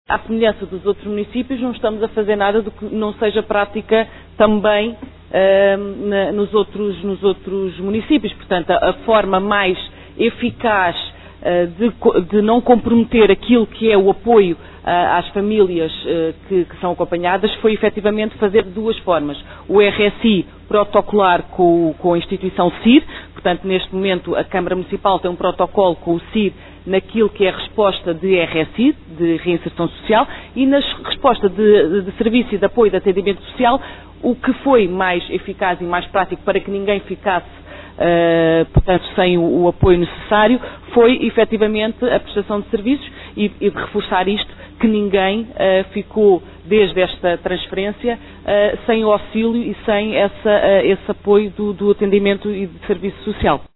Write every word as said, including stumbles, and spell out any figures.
À semelhança dos outros municípios, não estamos a fazer nada do que não seja prática também uh, na, nos, outros, nos outros municípios. Portanto, a, a forma mais eficaz uh, de, de não comprometer aquilo que é o apoio uh, às famílias uh, que, que são acompanhadas foi efetivamente fazer de duas formas. O R S I protocolar com, com a instituição C I R, portanto, neste momento a Câmara Municipal tem um protocolo com o C I R naquilo que é a resposta de R S I, de reinserção social, e na resposta de, de serviço e de apoio de atendimento social, o que foi mais eficaz e mais prático para que ninguém ficasse, uh, portanto, sem o, o apoio necessário, foi efetivamente a prestação de serviços e, e de reforçar isto, que ninguém uh, ficou, desde esta transferência, uh, sem o auxílio e sem essa, uh, esse apoio do, do atendimento e de serviço social.